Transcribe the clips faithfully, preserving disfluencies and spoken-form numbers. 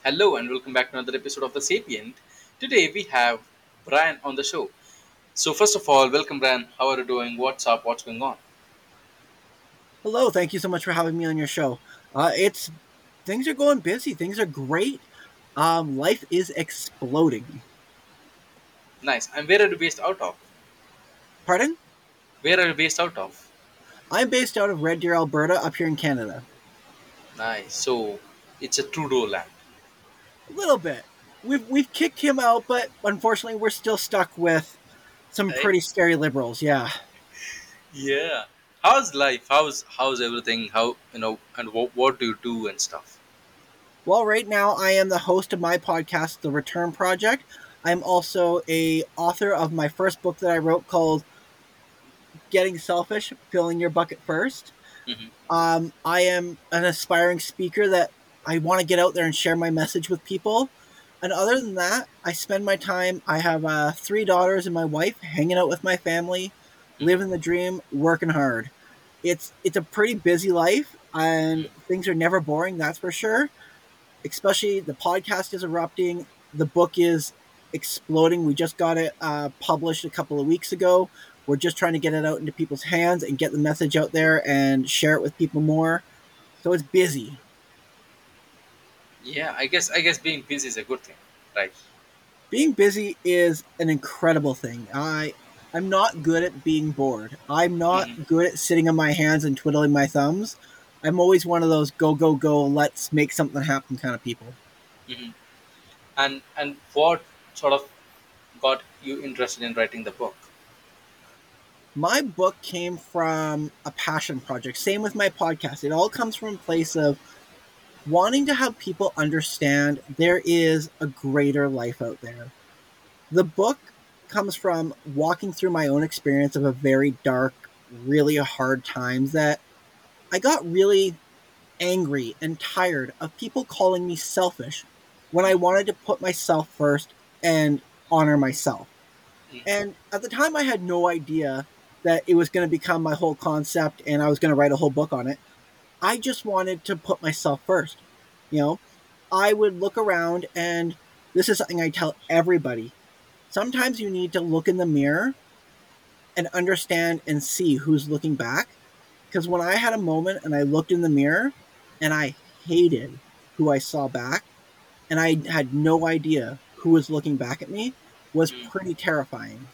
Hello and welcome back to another episode of The Sapient. Today we have Brian on the show. So, first of all, welcome, Brian. How are you doing? What's up? What's going on? Hello, thank you so much for having me on your show. Uh, it's things are going busy. Things are great. Um, life is exploding. Nice. And where are you based out of? Pardon? Where are you based out of? I'm based out of Red Deer, Alberta, up here in Canada. Nice. So, it's a Trudeau land, A little bit. We've we've kicked him out, but unfortunately, we're still stuck with some right? pretty scary liberals. Yeah. Yeah. How's life? How's how's everything? How you know? And what what do you do and stuff? Well, right now I am the host of my podcast, The Return Project. I'm also a author of my first book that I wrote called Getting Selfish: Filling Your Bucket First. Hmm. Um, I am an aspiring speaker that I want to get out there and share my message with people. And other than that, I spend my time. I have uh, three daughters and my wife, hanging out with my family, Hmm. living the dream, working hard. It's it's a pretty busy life, and things are never boring. That's for sure. Especially the podcast is erupting. The book is exploding. We just got it uh, published a couple of weeks ago. We're just trying to get it out into people's hands and get the message out there and share it with people more. So it's busy. Yeah. I guess I guess being busy is a good thing, right? Being busy is an incredible thing. I I'm not good at being bored. I'm not Hmm. good at sitting on my hands and twiddling my thumbs. I'm always one of those go go go, let's make something happen kind of people. Hmm. And and what sort of got you interested in writing the book? My book came from a passion project. Same with my podcast. It all comes from a place of wanting to have people understand there is a greater life out there. The book comes from walking through my own experience of a very dark, really hard times that I got really angry and tired of people calling me selfish when I wanted to put myself first and honor myself. Mm. And at the time, I had no idea that it was going to become my whole concept and I was going to write a whole book on it. I just wanted to put myself first. You know, I would look around, and this is something I tell everybody. Sometimes you need to look in the mirror and understand and see who's looking back. Because when I had a moment and I looked in the mirror and I hated who I saw back, and I had no idea who was looking back at me, was Mm. pretty terrifying.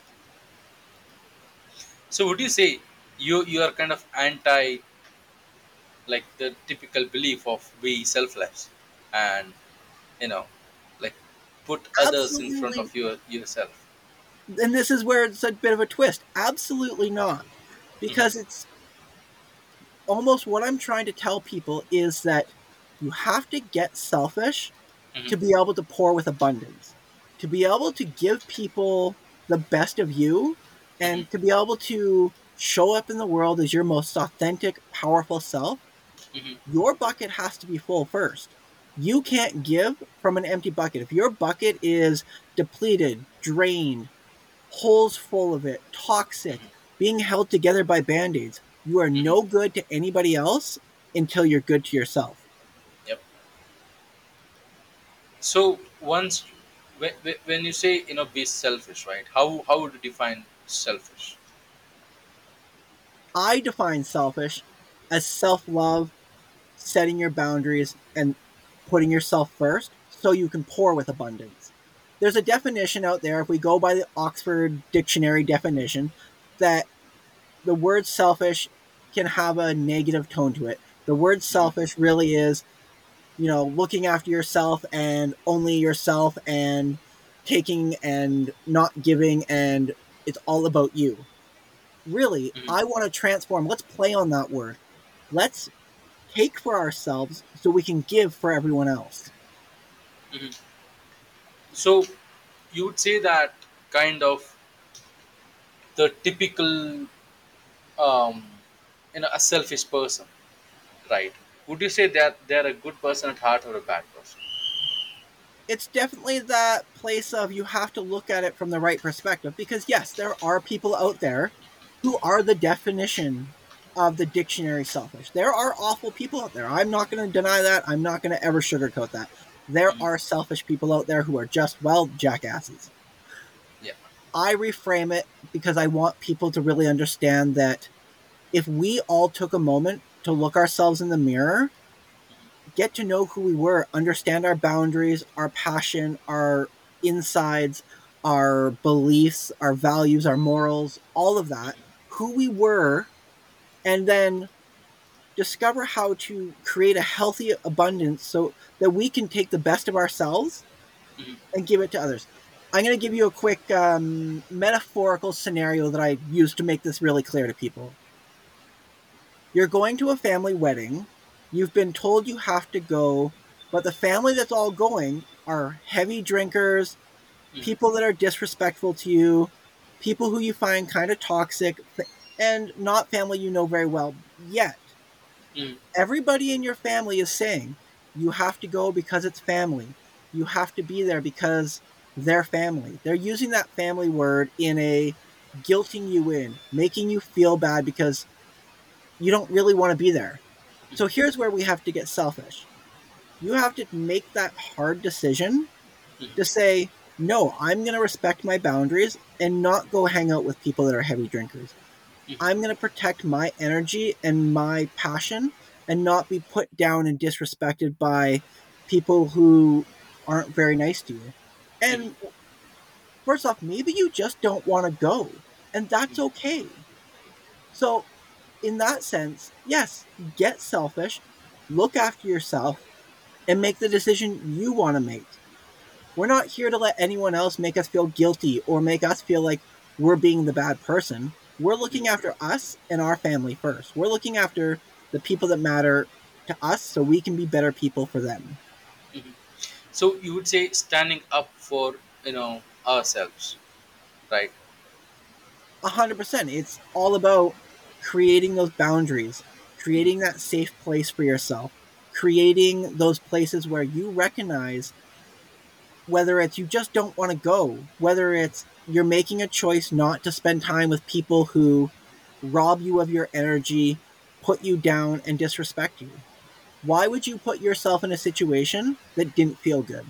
So would you say you you are kind of anti like the typical belief of be selfless and you know like put others in front Absolutely. of your yourself? And this is where it's a bit of a twist. Absolutely not. Hmm. Because it's almost what I'm trying to tell people is that you have to get selfish Hmm. to be able to pour with abundance, to be able to give people the best of you, Hmm. and to be able to show up in the world as your most authentic, powerful self. Hmm. Your bucket has to be full first. You can't give from an empty bucket. If your bucket is depleted, drained, holes full of it, toxic, Hmm. being held together by band aids, you are Hmm. no good to anybody else until you're good to yourself. Yep. So once when, when you say you know be selfish, right? How how would you define selfish? I define selfish as self love, setting your boundaries, and putting yourself first so you can pour with abundance. There's a definition out there, if we go by the Oxford Dictionary definition, that the word selfish can have a negative tone to it. The word Hmm. selfish really is, you know, looking after yourself and only yourself and taking and not giving, and it's all about you. Really, Hmm. I want to transform. Let's play on that word. Let's take for ourselves so we can give for everyone else. Hmm. So you would say that kind of the typical um, you know a selfish person, right? Would you say that they're a good person at heart or a bad person? It's definitely that place of you have to look at it from the right perspective, because yes, there are people out there who are the definition of the dictionary selfish. There are awful people out there. I'm not going to deny that. I'm not going to ever sugarcoat that. There Mhm. are selfish people out there who are just, well, jackasses. Yeah. I reframe it because I want people to really understand that if we all took a moment to look ourselves in the mirror, get to know who we were, understand our boundaries, our passion, our insides, our beliefs, our values, our morals, all of that, who we were, and then discover how to create a healthy abundance so that we can take the best of ourselves Mhm. and give it to others. I'm going to give you a quick um, metaphorical scenario that I use to make this really clear to people. You're going to a family wedding. You've been told you have to go, but the family that's all going are heavy drinkers, Mhm. people that are disrespectful to you, people who you find kind of toxic, and not family you know very well yet. Mhm. Everybody in your family is saying you have to go because it's family. You have to be there because they're family. They're using that family word in a guilting you in, making you feel bad because you don't really want to be there. So here's where we have to get selfish. You have to make that hard decision Mhm. to say, no, I'm going to respect my boundaries and not go hang out with people that are heavy drinkers. Mhm. I'm going to protect my energy and my passion and not be put down and disrespected by people who aren't very nice to you. Mhm. And first off, maybe you just don't want to go, and that's okay. So, in that sense, yes, get selfish, look after yourself, and make the decision you want to make. We're not here to let anyone else make us feel guilty or make us feel like we're being the bad person. We're looking after us and our family first. We're looking after the people that matter to us so we can be better people for them. Mhm. So you would say standing up for, you know, ourselves, right? A hundred percent. It's all about creating those boundaries, Mhm. creating that safe place for yourself, creating those places where you recognize whether it's you just don't want to go, whether it's you're making a choice not to spend time with people who rob you of your energy, put you down, and disrespect you. Why would you put yourself in a situation that didn't feel good?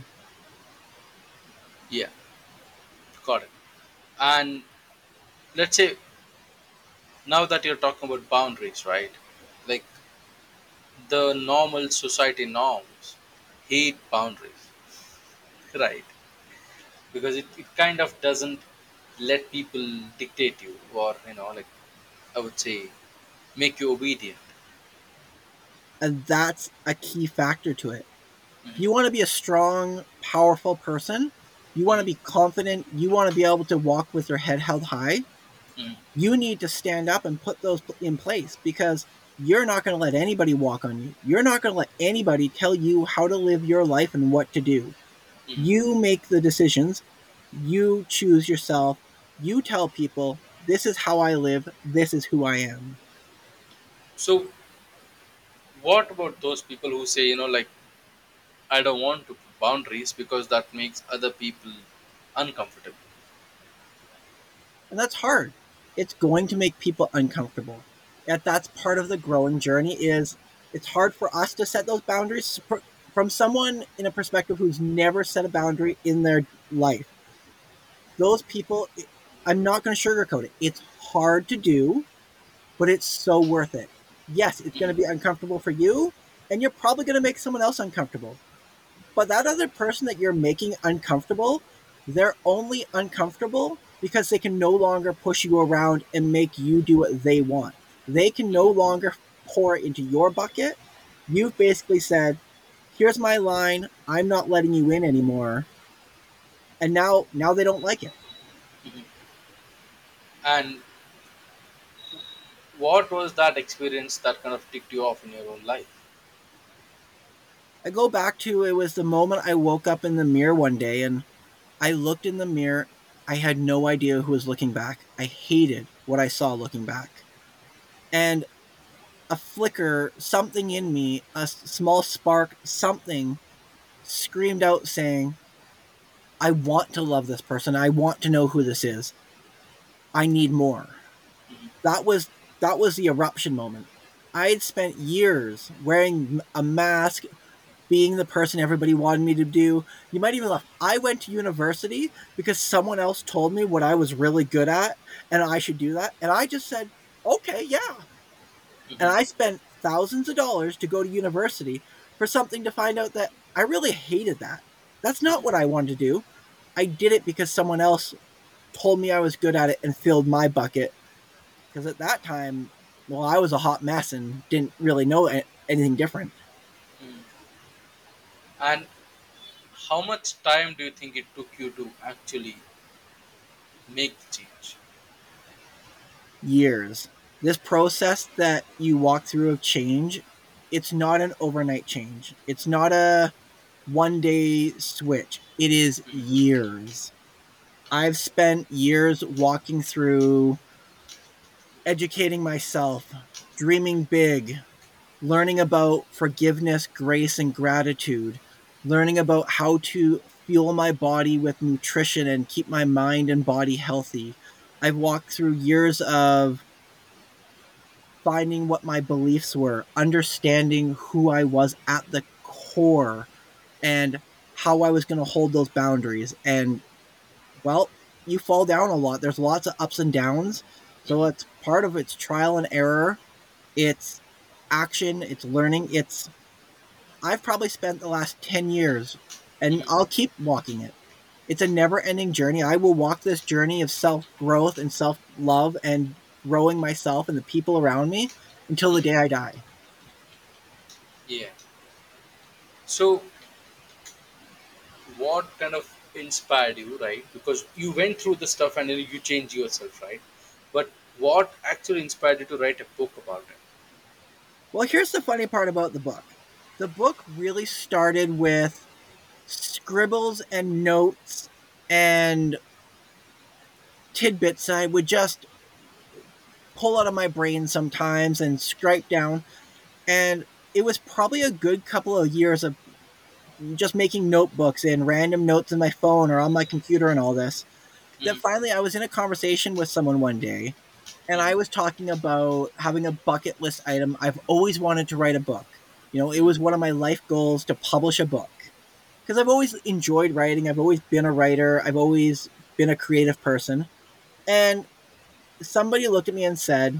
Yeah, got it. And let's say now that you're talking about boundaries, right? Like the normal society norms hate boundaries, right? Because it, it kind of doesn't let people dictate you, or you know, like I would say, make you obedient. And that's a key factor to it. If you Mhm. want to be a strong, powerful person, you want to Mhm. be confident, you want to be able to walk with your head held high, Mhm. you need to stand up and put those in place because you're not going to let anybody walk on you. You're not going to let anybody tell you how to live your life and what to do. Mhm. You make the decisions. You choose yourself. You tell people, this is how I live. This is who I am. So what about those people who say, you know, like I don't want to put boundaries because that makes other people uncomfortable. And that's hard. It's going to make people uncomfortable. Yet that's part of the growing journey is it's hard for us to set those boundaries from someone in a perspective who's never set a boundary in their life. Those people, I'm not going to sugarcoat it. It's hard to do, but it's so worth it. Yes, it's going to Mhm. be uncomfortable for you, and you're probably going to make someone else uncomfortable. But that other person that you're making uncomfortable, they're only uncomfortable because they can no longer push you around and make you do what they want. They can no Mhm. longer pour into your bucket. You've basically said, here's my line, I'm not letting you in anymore. And now now they don't like it. Mhm. And what was that experience that kind of ticked you off in your own life? I go back to it was the moment I woke up in the mirror one day and I looked in the mirror. I had no idea who was looking back. I hated what I saw looking back. And a flicker, something in me, a small spark, something screamed out saying, I want to love this person. I want to know who this is. I need more. Mhm. That was that was the eruption moment. I had spent years wearing a mask, being the person everybody wanted me to do. You might even laugh. I went to university because someone else told me what I was really good at and I should do that. And I just said, okay, yeah. And I Hmm. spent thousands of dollars to go to university for something to find out that I really hated that. That's not what I wanted to do. I did it because someone else told me I was good at it and filled my bucket. Because at that time, well, I was a hot mess and didn't really know anything different. And how much time do you think it took you to actually make the change? Years. This process that you walk through of change, it's not an overnight change. It's not a one day switch. It is years. I've spent years walking through educating myself, dreaming big, learning about forgiveness, grace, and gratitude, learning about how to fuel my body with nutrition and keep my mind and body healthy. I've walked through years of finding what my beliefs were, understanding who I was at the core, and how I was going to hold those boundaries. And, well, you fall down a lot. There's lots of ups and downs. So it's part of it's trial and error. It's action. It's learning. It's I've probably spent the last ten years, and I'll keep walking it. It's a never ending journey. I will walk this journey of self growth and self love and growing myself and the people around me until the day I die. Yeah. So, what kind of inspired you, right? Because you went through the stuff and then you changed yourself, right? But what actually inspired you to write a book about it? Well, here's the funny part about the book the book really started with scribbles and notes and tidbits I would just pull out of my brain sometimes and scrape down. And it was probably a good couple of years of just making notebooks and random notes in my phone or on my computer and all this. That Hmm. finally I was in a conversation with someone one day and I was talking about having a bucket list item. I've always wanted to write a book. You know, it was one of my life goals to publish a book because I've always enjoyed writing. I've always been a writer. I've always been a creative person. And somebody looked at me and said,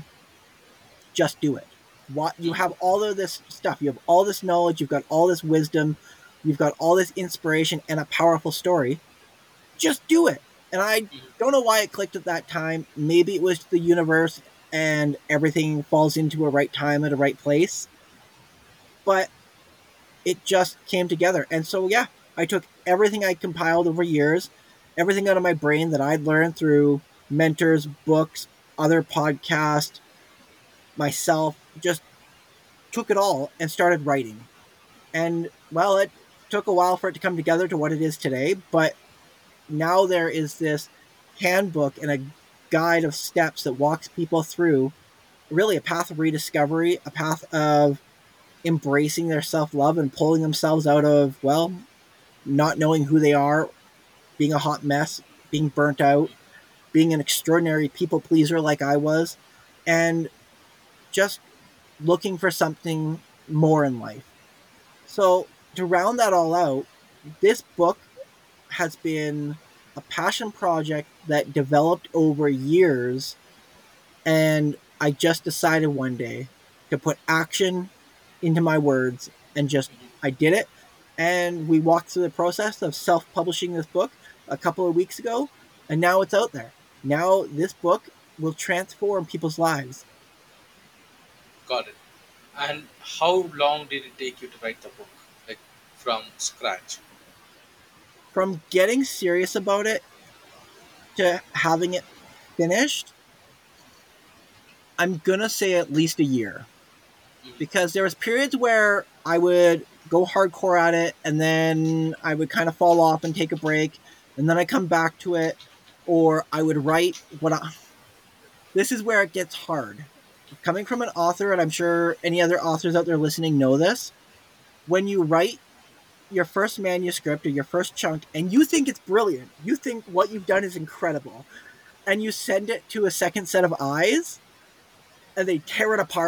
just do it. What you have all of this stuff, you have all this knowledge, you've got all this wisdom, you've got all this inspiration and a powerful story. Just do it. And I don't know why it clicked at that time. Maybe it was the universe and everything falls into a right time at a right place. But it just came together. And so yeah, I took everything I compiled over years, everything out of my brain that I'd learned through mentors, books, other podcasts, myself, just took it all and started writing. And well, it took a while for it to come together to what it is today, but now there is this handbook and a guide of steps that walks people through really a path of rediscovery, a path of embracing their self-love and pulling themselves out of, well, not knowing who they are, being a hot mess, being burnt out, being an extraordinary people pleaser like I was, and just looking for something more in life. So, to round that all out, this book has been a passion project that developed over years. And I just decided one day to put action into my words and just, I did it. And we walked through the process of self publishing this book a couple of weeks ago. And now it's out there. Now this book will transform people's lives. Got it. And how long did it take you to write the book, like from scratch? From getting serious about it to having it finished, I'm going to say at least a year. Because there was periods where I would go hardcore at it and then I would kind of fall off and take a break and then I come back to it, or I would write what I, this is where it gets hard. Coming from an author, and I'm sure any other authors out there listening know this, when you write your first manuscript or your first chunk and you think it's brilliant, you think what you've done is incredible, and you send it to a second set of eyes and they tear it apart,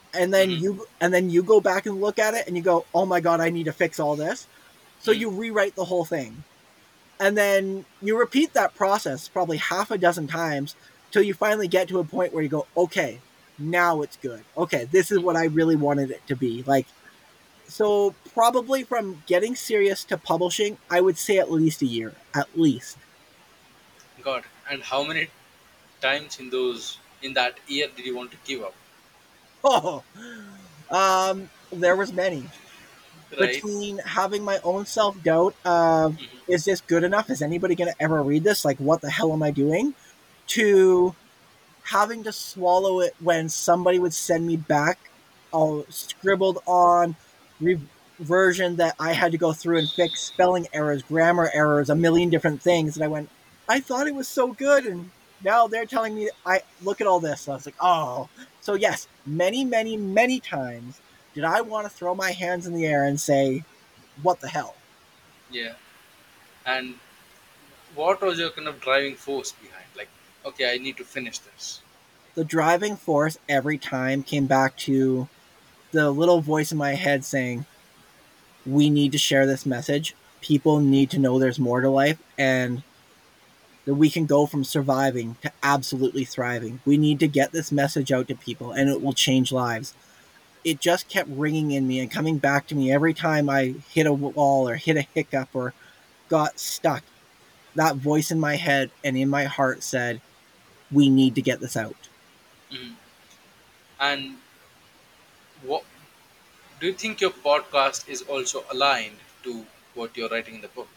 and then Hmm. you and then you go back and look at it and you go, oh my god, I need to fix all this. So Mm. you rewrite the whole thing, and then you repeat that process probably half a dozen times till you finally get to a point where you go, okay, now it's good. Okay, this is what I really wanted it to be. Like, so probably from getting serious to publishing, I would say at least a year, at least. God, and how many times in those in that year did you want to give up? Oh, um, there was many. Right? Between having my own self doubt of, Hmm. is this good enough? Is anybody going to ever read this? Like, what the hell am I doing? To having to swallow it when somebody would send me back a scribbled on re- version that I had to go through and fix spelling errors, grammar errors, a million different things. And I went, I thought it was so good. And now they're telling me, I look at all this. So I was like, oh. So, yes, many, many, many times did I want to throw my hands in the air and say, what the hell? Yeah. And what was your kind of driving force behind? Like, okay, I need to finish this. The driving force every time came back to the little voice in my head saying, we need to share this message. People need to know there's more to life and that we can go from surviving to absolutely thriving. We need to get this message out to people and it will change lives. It just kept ringing in me and coming back to me every time I hit a wall or hit a hiccup or got stuck. That voice in my head and in my heart said, we need to get this out. Mhm. And what do you think your podcast is also aligned to what you're writing in the book?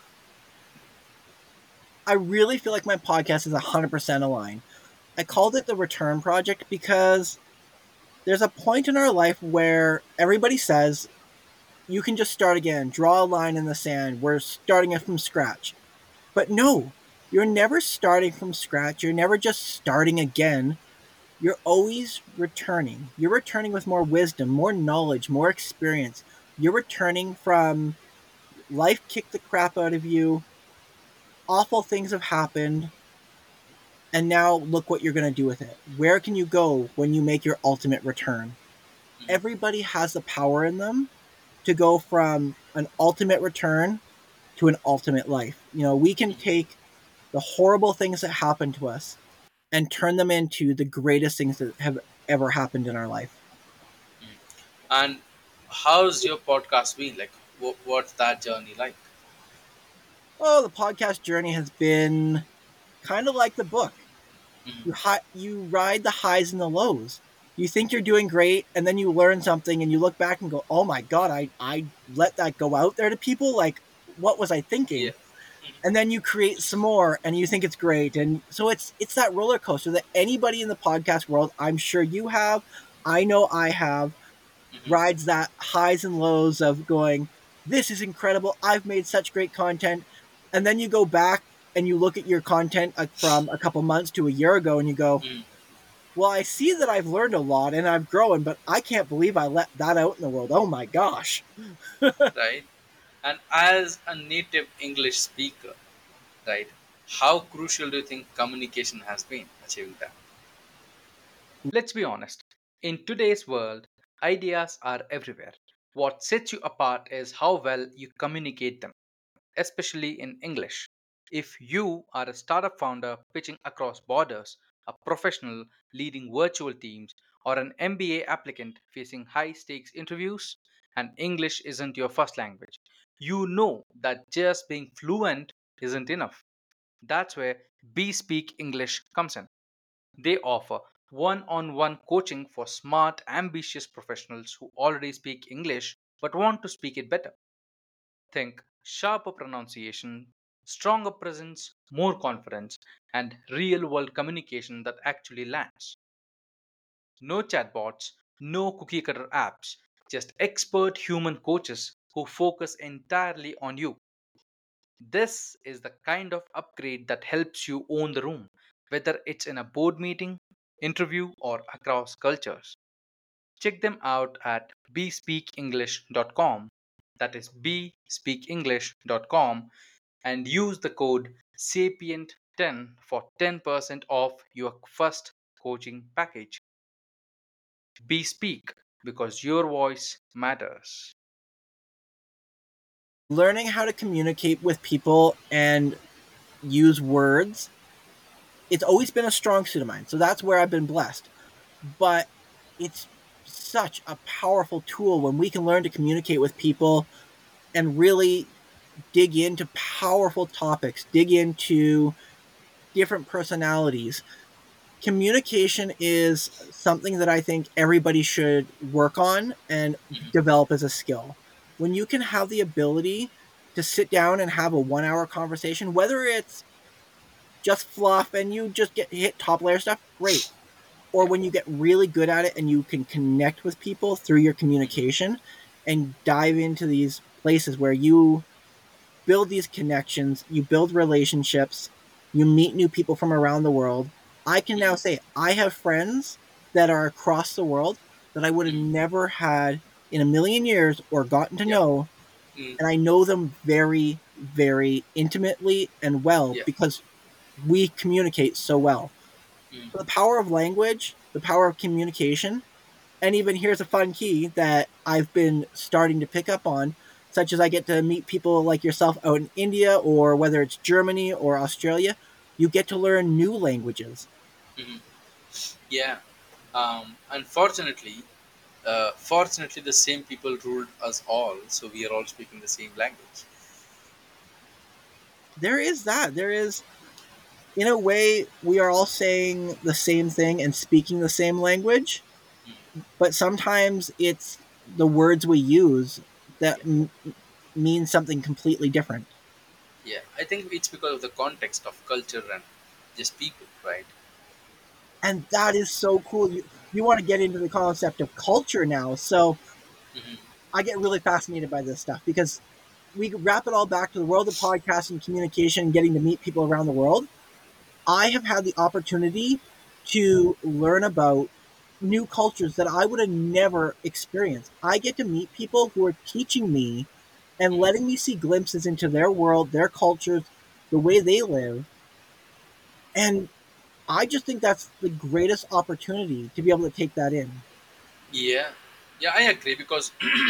I really feel like my podcast is one hundred percent aligned. I called it the Return Project because there's a point in our life where everybody says you can just start again, draw a line in the sand, we're starting it from scratch. But no, you're never starting from scratch. You're never just starting again. You're always returning. You're returning with more wisdom, more knowledge, more experience. You're returning from life kicked the crap out of you, awful things have happened, and now look what you're going to do with it. Where can you go when you make your ultimate return? Mhm. Everybody has the power in them to go from an ultimate return to an ultimate life. You know, we can Mhm. take the horrible things that happen to us and turn them into the greatest things that have ever happened in our life. And how's your podcast been? Like, wh- what's that journey like? Oh, the podcast journey has been kind of like the book. Mhm. You hi- you ride the highs and the lows. You think you're doing great, and then you learn something, and you look back and go, "Oh my god, I I let that go out there to people. Like, what was I Yeah. thinking?" And then you create some more and you think it's great, and so it's it's that roller coaster that anybody in the podcast world, I'm sure you have, I know I have, Hmm. rides that highs and lows of going, this is incredible, I've made such great content. And then you go back and you look at your content uh, from a couple months to a year ago and you go, Mm. well, I see that I've learned a lot and I've grown, but I can't believe I let that out in the world. Oh my gosh. Right. And as a native English speaker, right, how crucial do you think communication has been achieving that? Let's be honest. In today's world, ideas are everywhere. What sets you apart is how well you communicate them, especially in English. If you are a startup founder pitching across borders, a professional leading virtual teams, or an M B A applicant facing high stakes interviews, and English isn't your first language, you know that just being fluent isn't enough. That's where Be Speak English comes in. They offer one on one coaching for smart, ambitious professionals who already speak English but want to speak it better. Think sharper pronunciation, stronger presence, more confidence, and real world communication that actually lands. No chatbots, no cookie cutter apps, just expert human coaches who focus entirely on you. This is the kind of upgrade that helps you own the room, whether it's in a board meeting, interview, or across cultures. Check them out at be speak english dot com. That is be speak english dot com, and use the code sapient ten for ten percent off your first coaching package. Bespeak, because your voice matters. Learning how to communicate with people and use words, it's always been a strong suit of mine. So that's where I've been blessed. But it's such a powerful tool when we can learn to communicate with people and really dig into powerful topics, dig into different personalities. Communication is something that I think everybody should work on and Mhm. develop as a skill. When you can have the ability to sit down and have a one hour conversation, whether it's just fluff and you just get hit top layer stuff, great. Or Yeah. when you get really good at it and you can connect with people through your Mhm. communication and dive into these places where you build these connections, you build relationships, you meet new people from around the world. I can now Mhm. say I have friends that are across the world that I would have Mhm. never had in a million years or gotten to Yeah. know. Mm. And I know them very, very intimately and well Yeah. because we communicate so well. Mm. So the power of language, the power of communication, and even here's a fun key that I've been starting to pick up on, such as I get to meet people like yourself out in India or whether it's Germany or Australia. You get to learn new languages. Mhm. Yeah. Um, unfortunately, uh, fortunately, the same people ruled us all, so we are all speaking the same language. There is that. There is, in a way, we are all saying the same thing and speaking the same language, Mm. but sometimes it's the words we use that Yeah. m- mean something completely different. Yeah. I think it's because of the context of culture and just people, right? And that is so cool. You, you want to get into the concept of culture now. So Hmm. I get really fascinated by this stuff because we wrap it all back to the world of podcasting and communication and getting to meet people around the world. I have had the opportunity to learn about new cultures that I would have never experienced. I get to meet people who are teaching me and letting me see glimpses into their world, their cultures, the way they live. And I just think that's the greatest opportunity to be able to take that in. Yeah. Yeah, I agree because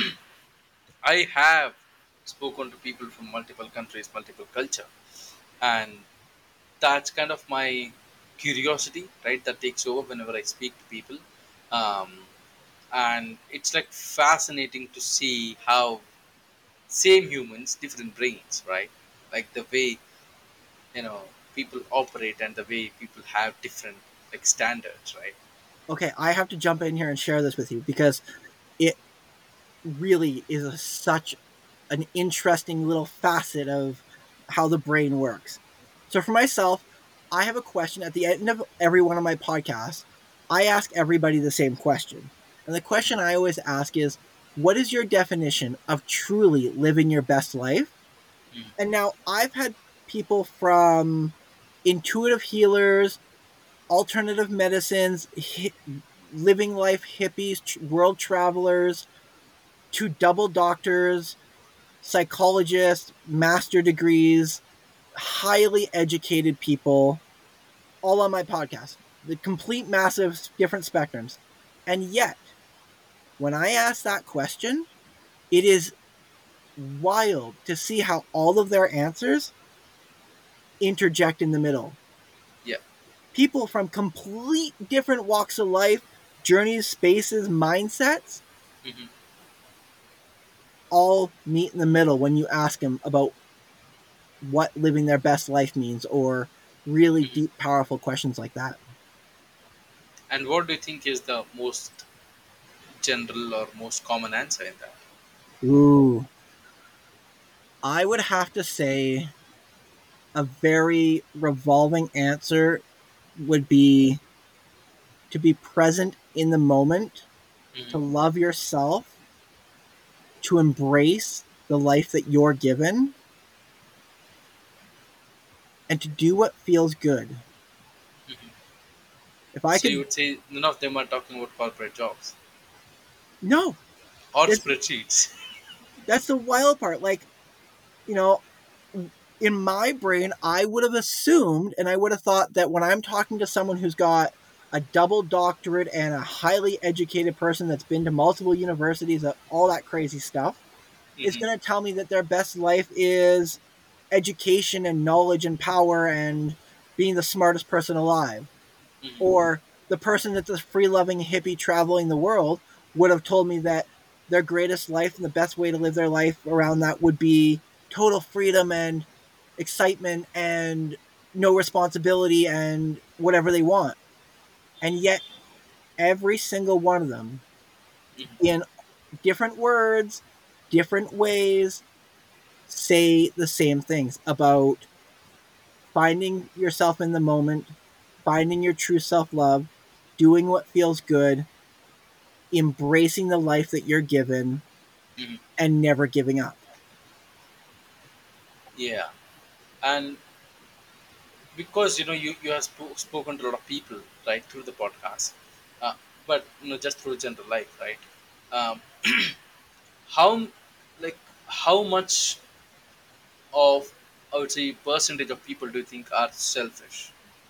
I have spoken to people from multiple countries, multiple culture, and that's kind of my curiosity, right? That takes over whenever I speak to people, um, and it's like fascinating to see how same humans, different brains, right? Like the way you know people operate and the way people have different like standards, right? Okay, I have to jump in here and share this with you because it really is a, such an interesting little facet of how the brain works. So for myself, I have a question at the end of every one of my podcasts. I ask everybody the same question. And the question I always ask is, what is your definition of truly living your best life? Mm. And now I've had people from intuitive healers, alternative medicines, hi- living life hippies, tr- world travelers, to double doctors, psychologists, master degrees, highly educated people, all on my podcast. The complete massive different spectrums. And yet, when I ask that question, it is wild to see how all of their answers interject in the middle. Yeah. People from complete different walks of life, journeys, spaces, mindsets, Hmm. all meet in the middle when you ask them about what living their best life means or really Hmm. deep, powerful questions like that. And what do you think is the most general or most common answer in that? Ooh, I would have to say a very revolving answer would be to be present in the moment, to Hmm. love yourself, to embrace the life that you're given, and to do what feels good. Hmm. If I So you could, would say none of them are talking about corporate jobs no, or that's, spreadsheets. that's the wild part. Like, you know, in my brain, I would have assumed and I would have thought that when I'm talking to someone who's got a double doctorate and a highly educated person that's been to multiple universities, uh, all that crazy stuff, is Hmm. going to tell me that their best life is education and knowledge and power and being the smartest person alive. Hmm. Or the person that's a free loving hippie traveling the world would have told me that their greatest life and the best way to live their life around that would be total freedom and excitement and no responsibility and whatever they want. And yet, every single one of them, Hmm. in different words, different ways, say the same things about finding yourself in the moment, finding your true self love, doing what feels good, embracing the life that you're given, Hmm. and never giving up. Yeah, and because you know you you have sp- spoken to a lot of people right through the podcast, uh, but you know just through general life, right? Um, how like how much of, I would say, percentage of people do you think are selfish?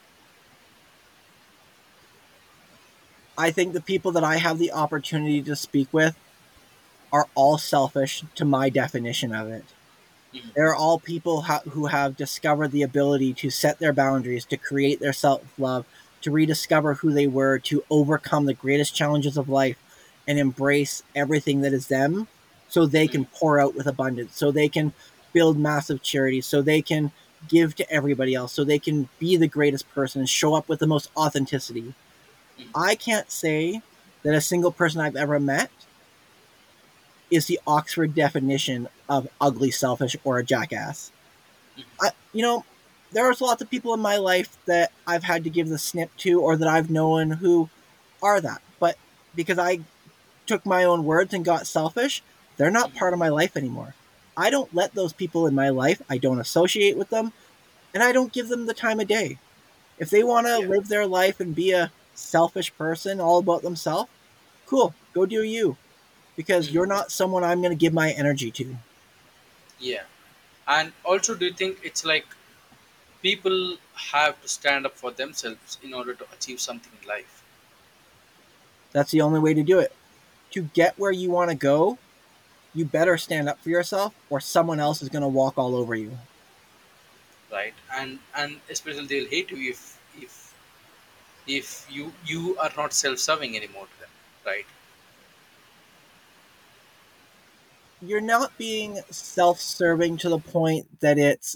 I think the people that I have the opportunity to speak with are all selfish to my definition of it. Hmm. They're all people ha- who have discovered the ability to set their boundaries, to create their self love, to rediscover who they were, to overcome the greatest challenges of life and embrace everything that is them so they can Hmm. pour out with abundance, so they can build massive charities, so they can give to everybody else, so they can be the greatest person and show up with the most authenticity. Hmm. I can't say that a single person I've ever met is the Oxford definition of ugly, selfish, or a jackass. I, you know, there's lots of people in my life that I've had to give the snip to or that I've known who are that. But because I took my own words and got selfish, they're not Hmm. part of my life anymore. I don't let those people in my life, I don't associate with them, and I don't give them the time of day. If they want to Yeah. live their life and be a selfish person all about themselves, cool, go do you. Because Hmm. you're not someone I'm going to give my energy to. Yeah, and also, do you think it's like people have to stand up for themselves in order to achieve something in life, That's the only way to do it. To get where you want to go, you better stand up for yourself or someone else is going to walk all over you. right? And and especially they'll hate you if if if you you are not self-serving anymore to them, right? You're not being self serving to the point that it's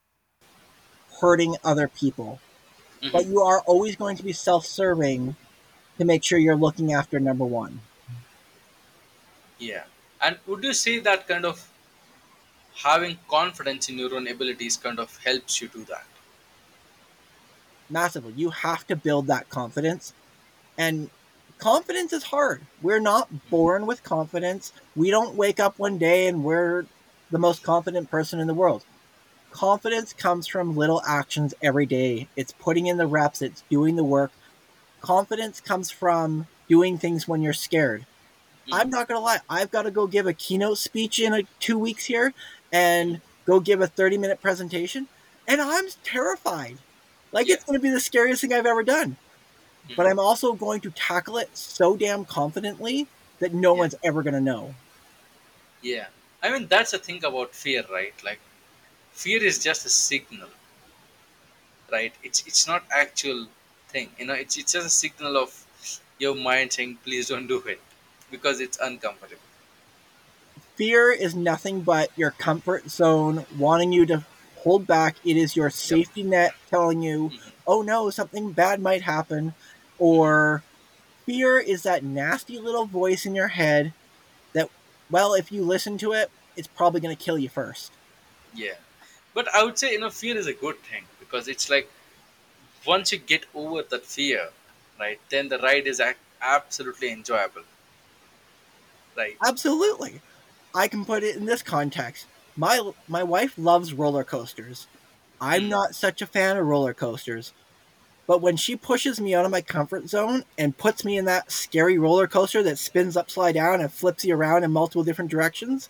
hurting other people, but Hmm. you are always going to be self serving to make sure you're looking after number one. Yeah, and would you say that kind of having confidence in your own abilities kind of helps you do that? Massively. You have to build that confidence. And confidence is hard. We're not born with confidence. We don't wake up one day and we're the most confident person in the world. Confidence comes from little actions every day. It's putting in the reps, it's doing the work. Confidence comes from doing things when you're scared. I'm Hmm. not going to lie. I've got to go give a keynote speech in a, two weeks here and go give a thirty minute presentation. And I'm terrified. Like Yeah. it's going to be the scariest thing I've ever done. But Hmm. I'm also going to tackle it so damn confidently that no Yeah. one's ever going to know. Yeah, I mean that's the thing about fear, right? Like fear is just a signal, right? It's it's not actual thing, you know. It's it's just a signal of your mind saying please don't do it because it's uncomfortable. Fear is nothing but your comfort zone wanting you to hold back. It is your Yep. safety net telling you, Hmm. oh no, something bad might happen. Hmm. Or fear is that nasty little voice in your head that, well, if you listen to it, it's probably going to kill you first. Yeah, but I would say, you know, fear is a good thing because it's like once you get over that fear, right, then the ride is ac- absolutely enjoyable, right? Absolutely. I can put it in this context. My my wife loves roller coasters. I'm Hmm. not such a fan of roller coasters. But when she pushes me out of my comfort zone and puts me in that scary roller coaster that spins upside down and flips you around in multiple different directions,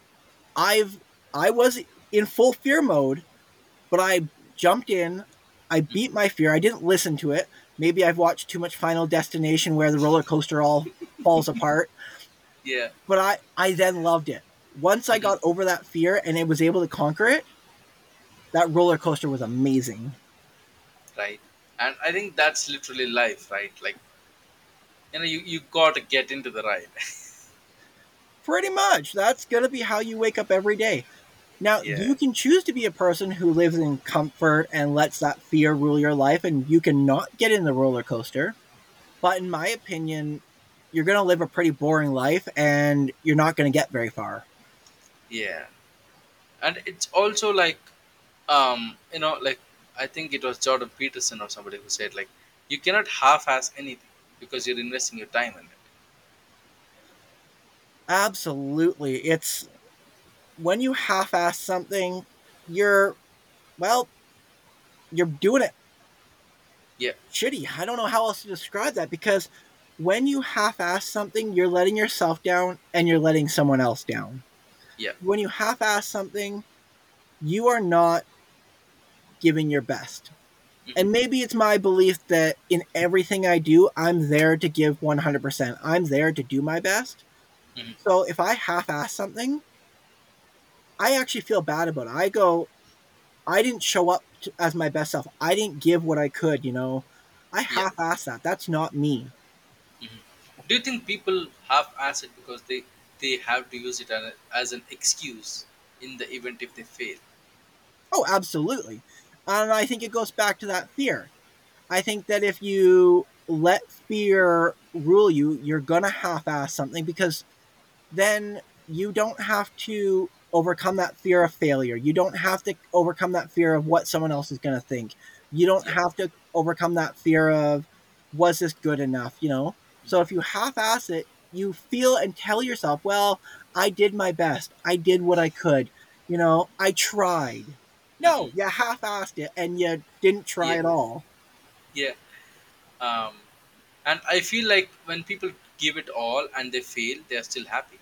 I've I was in full fear mode, but I jumped in, I beat my fear. I didn't listen to it. Maybe I've watched too much Final Destination where the roller coaster all falls apart. Yeah. But I, I then loved it. Once I Mhm. got over that fear and it was able to conquer it, that roller coaster was amazing. Right. And I think that's literally life, right? Like, you know, you, you got to get into the ride. Pretty much. That's going to be how you wake up every day. Now, Yeah. you can choose to be a person who lives in comfort and lets that fear rule your life, and you can not get in the roller coaster. But in my opinion, you're going to live a pretty boring life and you're not going to get very far. Yeah. And it's also like, um, you know, like, I think it was Jordan Peterson or somebody who said, like, you cannot half ass anything because you're investing your time in it. Absolutely. It's when you half ass something, you're, well, you're doing it Yeah. shitty. I don't know how else to describe that because when you half ass something, you're letting yourself down and you're letting someone else down. Yeah. When you half ass something, you are not giving your best. Hmm. And maybe it's my belief that in everything I do, I'm there to give one hundred percent. I'm there to do my best. Hmm. So if I half ass something, I actually feel bad about it. I go, I didn't show up to, as my best self. I didn't give what I could, you know. I Yeah. half ass that. That's not me. Hmm. Do you think people half ass it because they, they have to use it as, as an excuse in the event if they fail? Oh, absolutely. And I think it goes back to that fear. I think that if you let fear rule you, you're going to half ass something because then you don't have to overcome that fear of failure. You don't have to overcome that fear of what someone else is going to think. You don't Yeah. have to overcome that fear of, was this good enough, you know? So if you half ass it, you feel and tell yourself, well, I did my best. I did what I could. You know, I tried. No, Hmm. you half assed it and you didn't try Yeah. at all. Yeah. Um, and I feel like when people give it all and they fail, they are still happy.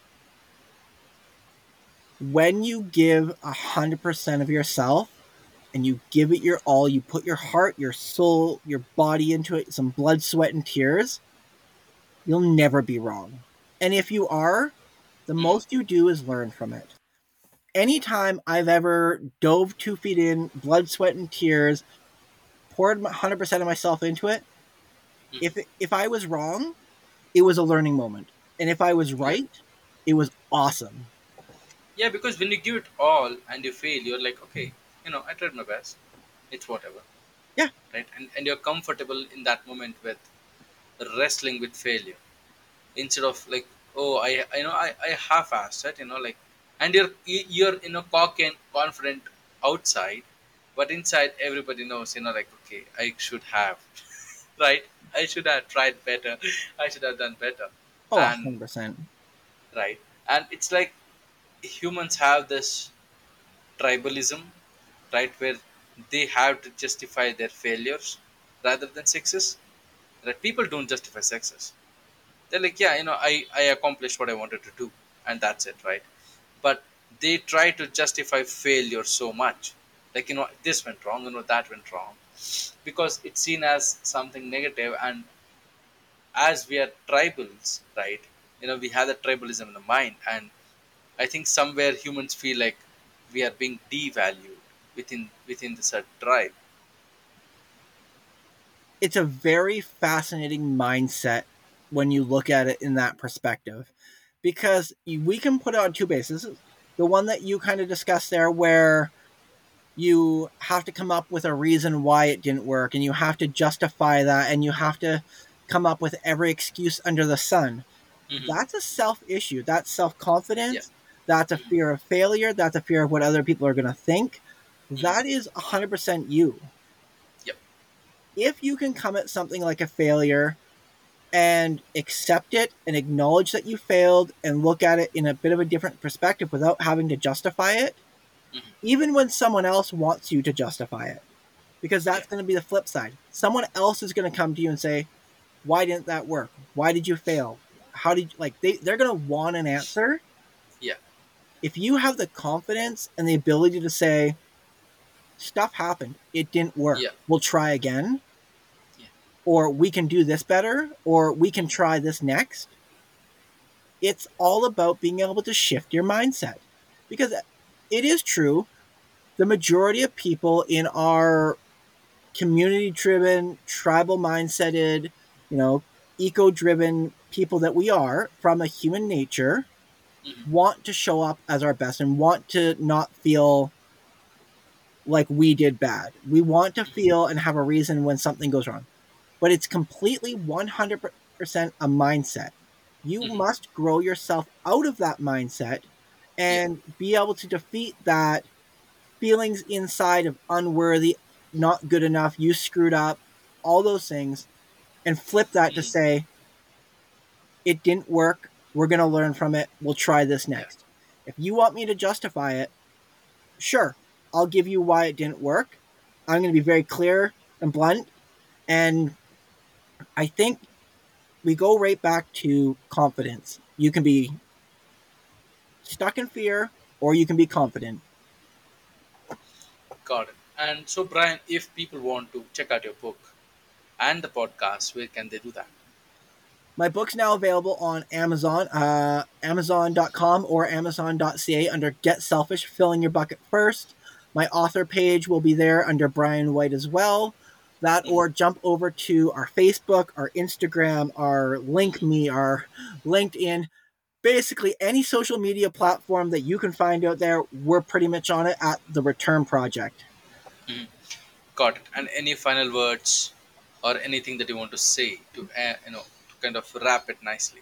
When you give a hundred percent of yourself and you give it your all, you put your heart, your soul, your body into it, some blood, sweat, and tears, you'll never be wrong. And if you are, the Hmm. most you do is learn from it. Anytime I've ever dove two feet in, blood, sweat, and tears, poured one hundred percent of myself into it, if Hmm. it, if I was wrong, it was a learning moment. And if I was Yeah. right, it was awesome. Yeah, because when you give it all and you fail, you're like, okay, you know, I tried my best. It's whatever, Yeah, right? And and you're comfortable in that moment with wrestling with failure instead of like, oh, I I know I I half-assed it, you know, like, and you're you- you're you know cocky and confident outside, but inside everybody knows, you know, like, okay, I should have, right? I should have tried better. I should have done better, oh, and one hundred percent. right, and it's like humans have this tribalism, right, where they have to justify their failures rather than success. Right? People don't justify success. They're like, yeah, you know, I, I accomplished what I wanted to do, and that's it, right? But they try to justify failure so much. Like, you know, this went wrong, you know, that went wrong. Because it's seen as something negative, and as we are tribals, right? You know, we have that tribalism in the mind, and I think somewhere humans feel like we are being devalued within within the certain tribe. It's a very fascinating mindset when you look at it in that perspective because we can put it on two bases. The one that you kind of discussed there, where you have to come up with a reason why it didn't work and you have to justify that and you have to come up with every excuse under the sun. Hmm. That's a self issue. That's self Yeah. confidence. That's a Hmm. fear of failure. That's a fear of what other people are going to think. Hmm. That is one hundred percent you. Yep. If you can come at something like a failure and accept it and acknowledge that you failed and look at it in a bit of a different perspective without having to justify it, Hmm. even when someone else wants you to justify it. Because Yeah. that's going to be the flip side. Someone else is going to come to you and say, why didn't that work? Why did you fail? How did you, like, they, they're going to want an answer. Yeah. If you have the confidence and the ability to say, stuff happened. It didn't work. Yeah. We'll try again, Yeah. or we can do this better, or we can Mhm. try this next. It's all about being able to shift your mindset. Because it is true, the majority of people in our community driven, tribal mindseted, you know, eco driven people that we are from a human nature Mhm. want to show up as our best and want to not feel like we did bad. We want to feel and have a reason when something goes wrong. But it's completely one hundred percent a mindset. You Mhm. must grow yourself out of that mindset Yeah. and be able to defeat that feelings inside of unworthy, not good enough, you screwed up, all those things, and flip that to Mhm. say, it didn't work. We're going to learn from it. We'll try this Yeah. next. If you want me to justify it, sure, I'll give you why it didn't work. I'm going to be very clear and blunt. And I think we go right back to confidence. You can be stuck in fear or you can be confident. Got it. And so, Brian, if people want to check out your book and the podcast, where can they do that? My book's now available on Amazon, uh, amazon dot com or amazon dot c a under Get Selfish, Filling Your Bucket First. My author page will be there under Brian White as well. That Mhm. or jump over to our Facebook, our Instagram, our Link Mhm. Me, our LinkedIn. Basically, any social media platform that you can find out there, we're pretty much on it at The Return Project. Mhm. Got it. And any final words or anything that you want to say to uh, you know to kind of wrap it nicely?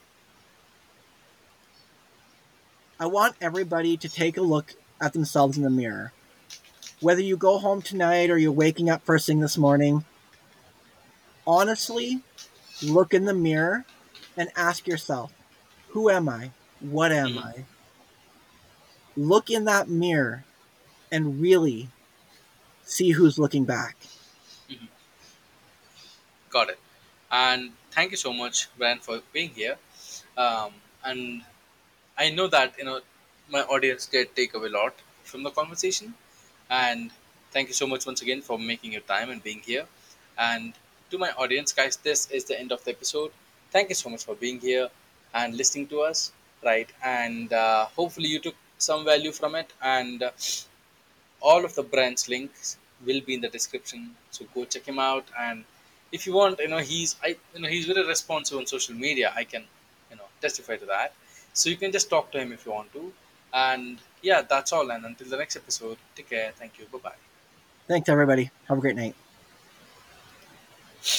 I want everybody to take a look at themselves in the mirror. Whether you go home tonight or you're waking up first thing this morning, honestly, look in the mirror and ask yourself, who am I? What am Mhm. I? Look in that mirror and really see who's looking back. Mhm. Got it. And thank you so much, Brian, for being here. Um, and I know that you know my audience get take away a lot from the conversation. And thank you so much once again for making your time and being here. And to my audience, guys, this is the end of the episode. Thank you so much for being here and listening to us, right? And uh, hopefully you took some value from it. And uh, all of the brand's links will be in the description, so go check him out. And if you want, you know he's I you know he's very responsive on social media. I can you know testify to that. So you can just talk to him if you want to. And yeah, that's all. And until the next episode, take care. Thank you. Bye bye. Thanks, everybody. Have a great night.